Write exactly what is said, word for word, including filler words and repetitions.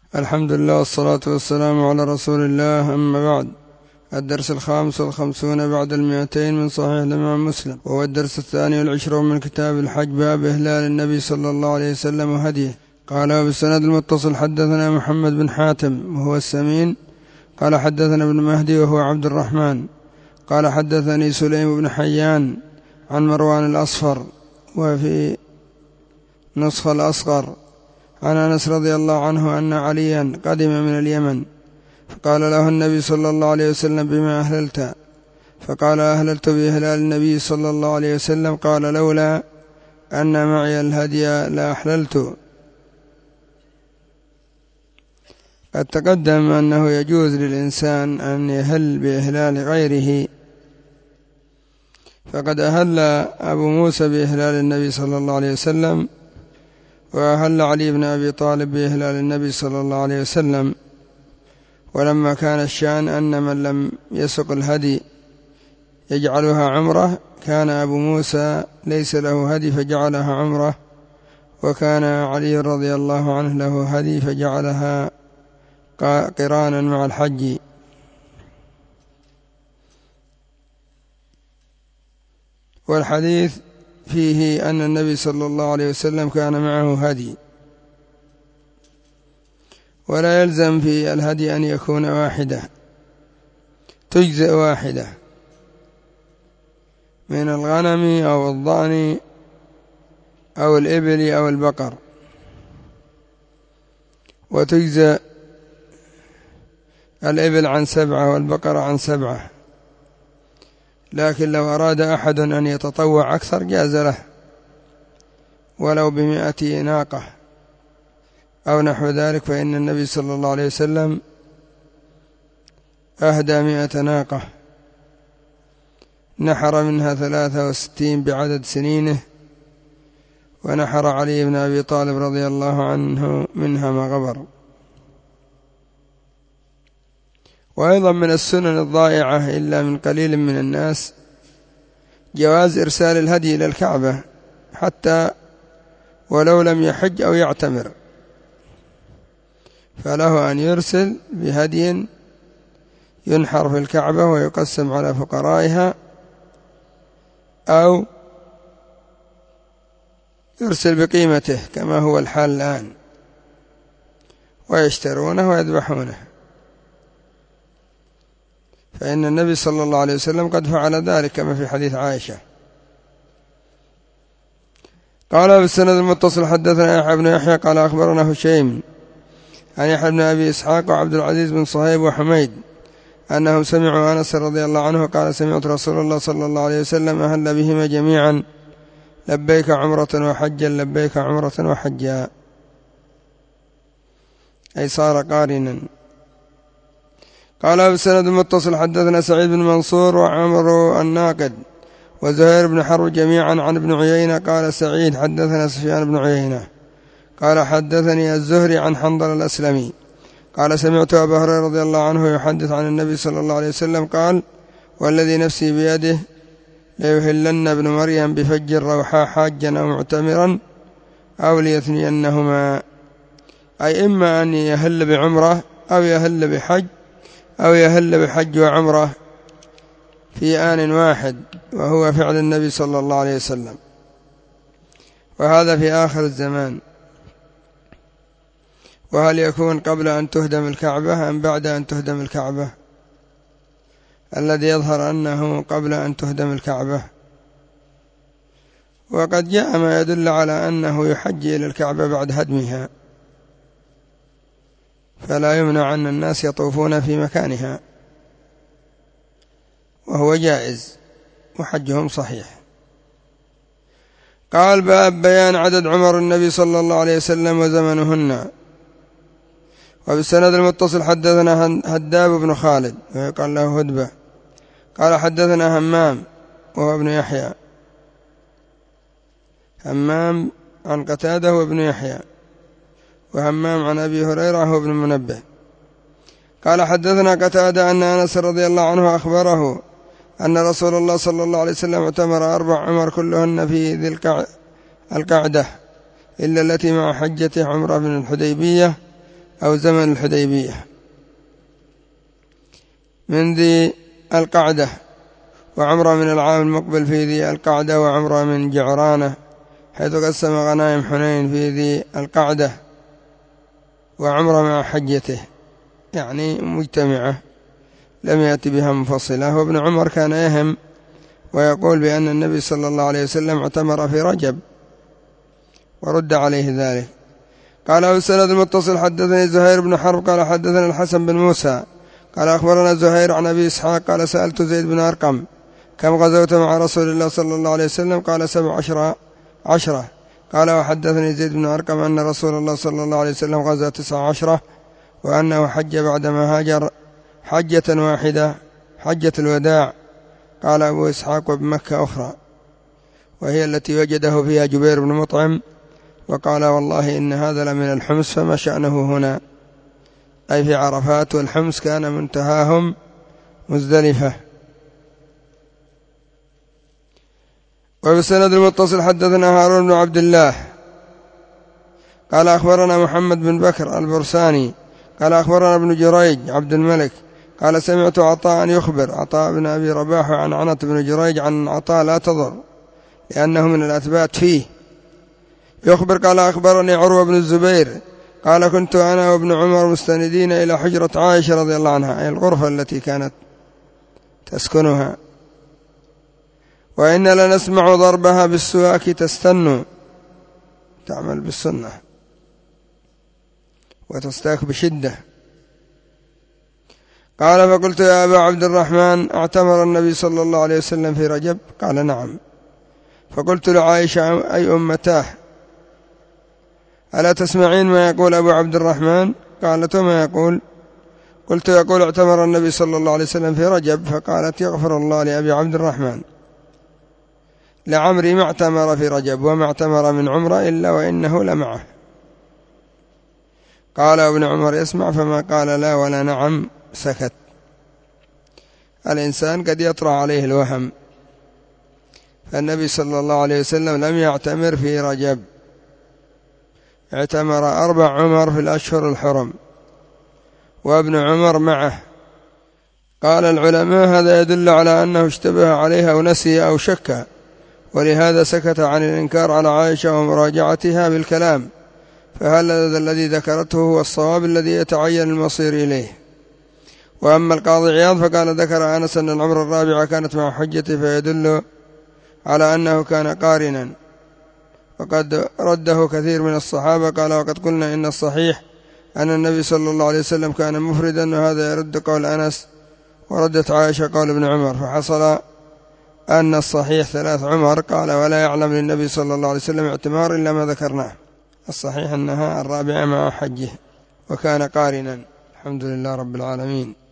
الحمد لله والصلاة والسلام على رسول الله، أما بعد. الدرس الخامس والخمسون بعد المئتين من صحيح الإمام مسلم، وهو الدرس الثاني والعشرون من كتاب الحج، باب إهلال النبي صلى الله عليه وسلم وهديه. قال بالسند المتصل حدثنا محمد بن حاتم وهو السمين قال حدثنا ابن مهدي وهو عبد الرحمن قال حدثني سليم بن حيان عن مروان الأصفر وفي نسخة الأصغر عن أنس رضي الله عنه أن عليا قدم من اليمن فقال له النبي صلى الله عليه وسلم: بما أهللت؟ فقال: أهللت بإهلال النبي صلى الله عليه وسلم. قال: لولا أن معي الهدي لأحللت. قد تقدم أنه يجوز للإنسان أن يهل بإهلال غيره، فقد أهل أبو موسى بإهلال النبي صلى الله عليه وسلم، وأهل علي بن أبي طالب بإهلال النبي صلى الله عليه وسلم. ولما كان الشأن أن من لم يسق الهدي يجعلها عمره، كان أبو موسى ليس له هدي فجعلها عمره، وكان علي رضي الله عنه له هدي فجعلها قرانا مع الحج. والحديث فيه أن النبي صلى الله عليه وسلم كان معه هدي، ولا يلزم في الهدي أن يكون واحدة، تجزئ واحدة من الغنم أو الضأن أو الإبل أو البقر، وتجزئ الإبل عن سبعة والبقر عن سبعة. لكن لو أراد أحد أن يتطوع أكثر جاز له، ولو بمئة ناقة أو نحو ذلك، فإن النبي صلى الله عليه وسلم أهدى مئة ناقة، نحر منها ثلاثة وستين بعدد سنينه، ونحر علي بن أبي طالب رضي الله عنه منها ما غبر. وأيضا من السنن الضائعة إلا من قليل من الناس جواز إرسال الهدي إلى الكعبة حتى ولو لم يحج أو يعتمر، فله أن يرسل بهدي ينحر في الكعبة ويقسم على فقرائها، أو يرسل بقيمته كما هو الحال الآن ويشترونه ويذبحونه، فإن النبي صلى الله عليه وسلم قد فعل ذلك كما في حديث عائشة. قال بالسند المتصل حدثنا يحيى بن يحيى قال أخبرنا هشيم عن يحيى بن أبي إسحاق وعبد العزيز بن صهيب وحميد أنهم سمعوا أنس رضي الله عنه قال: سمعت رسول الله صلى الله عليه وسلم أهل بهما جميعا: لبيك عمرة وحجا، لبيك عمرة وحجا، أي صار قارنا. قال بالسند المتصل حدثنا سعيد بن منصور وعمر الناقد وزهير بن حرب جميعا عن ابن عيينة. قال سعيد: حدثنا سفيان بن عيينة قال حدثني الزهري عن حنظل الأسلمي قال: سمعت أبا هريرة رضي الله عنه يحدث عن النبي صلى الله عليه وسلم قال: والذي نفسي بيده ليهلن ابن مريم بفج الروحاء حاجا أو معتمرا أو ليثنينهما، أي إما أن يهل بعمرة أو يهل بحج أو يهل بحج وعمرة في آن واحد، وهو فعل النبي صلى الله عليه وسلم، وهذا في آخر الزمان. وهل يكون قبل أن تهدم الكعبة أم بعد أن تهدم الكعبة؟ الذي يظهر أنه قبل أن تهدم الكعبة، وقد جاء ما يدل على أنه يحج إلى الكعبة بعد هدمها، فلا يمنع أن الناس يطوفون في مكانها، وهو جائز وحجهم صحيح. قال: باب بيان عدد عمر النبي صلى الله عليه وسلم وزمنهن. وبالسند المتصل حدثنا هداب بن خالد ويقال له هدبة قال حدثنا همام وهو ابن يحيى، همام عن قتادة وابن يحيى، وهمام عن أبي هريرة وابن منبه قال حدثنا قتادة أن أنس رضي الله عنه أخبره أن رسول الله صلى الله عليه وسلم اعتمر أربع عمر كلهن في ذي القعدة إلا التي مع حجته عمرة بن الحديبية، أو زمن الحديبية من ذي القعدة، وعمرة من العام المقبل في ذي القعدة، وعمرة من جعرانة حيث قسم غنائم حنين في ذي القعدة، وعمرة مع حجته يعني مجتمعة لم يأتي بها منفصلة. وابن عمر كان يهم ويقول بأن النبي صلى الله عليه وسلم اعتمر في رجب ورد عليه ذلك. قال والسند المتصل حدثني زهير بن حرب قال حدثنا الحسن بن موسى قال أخبرنا زهير عن أبي إسحاق قال سألت زيد بن أرقم كم غزوت مع رسول الله صلى الله عليه وسلم؟ قال سبع عشرة عشرة. قال وحدثني زيد بن أرقم أن رسول الله صلى الله عليه وسلم غزا تسع عشرة، وأنه حج بعدما هاجر حجة واحدة حجة الوداع. قال أبو إسحاق وبمكة أخرى وهي التي وجده فيها جبير بن مطعم، وقال والله إن هذا لمن الحمص فما شأنه هنا، أي في عرفات، والحمص كان منتهاهم مزدلفة. وبالسند المتصل حدثنا هارون بن عبد الله قال أخبرنا محمد بن بكر البرساني قال أخبرنا ابن جريج عبد الملك قال سمعت عطاء يخبر عطاء بن أبي رباح عن عنت بن جريج عن عطاء لا تضر لأنه من الأثبات فيه يخبر قال أخبرني عروة بن الزبير قال كنت أنا وابن عمر مستندين إلى حجرة عائشة رضي الله عنها، أي الغرفة التي كانت تسكنها، وإن لنسمع ضربها بالسواك تستن تعمل بالسنة وتستاك بشدة. قال فقلت يا أبا عبد الرحمن اعتمر النبي صلى الله عليه وسلم في رجب؟ قال نعم. فقلت لعائشة أي أمتاه ألا تسمعين ما يقول أبو عبد الرحمن؟ قالت وما يقول؟ قلت يقول اعتمر النبي صلى الله عليه وسلم في رجب. فقالت يغفر الله لأبي عبد الرحمن، لعمري ما اعتمر في رجب وما اعتمر من عمره إلا وإنه لمعه. قال ابن عمر يسمع فما قال لا ولا نعم سكت. الإنسان قد يطرأ عليه الوهم، فالنبي صلى الله عليه وسلم لم يعتمر في رجب، اعتمر أربع عمر في الأشهر الحرم وابن عمر معه. قال العلماء هذا يدل على أنه اشتبه عليها أو نسي أو شك، ولهذا سكت عن الإنكار على عائشة ومراجعتها بالكلام، فهذا الذي ذكرته هو الصواب الذي يتعين المصير إليه. وأما القاضي عياض فقال ذكر أنس أن العمر الرابعة كانت مع حجته، فيدل على أنه كان قارنا، وقد رده كثير من الصحابة. قال وقد قلنا إن الصحيح أن النبي صلى الله عليه وسلم كان مفردا، وهذا يرد قول أنس، وردت عائشة قول ابن عمر، فحصل أن الصحيح ثلاث عمر. قال ولا يعلم للنبي صلى الله عليه وسلم اعتمار إلا ما ذكرناه، الصحيح أنها الرابعة مع حجه وكان قارنا. الحمد لله رب العالمين.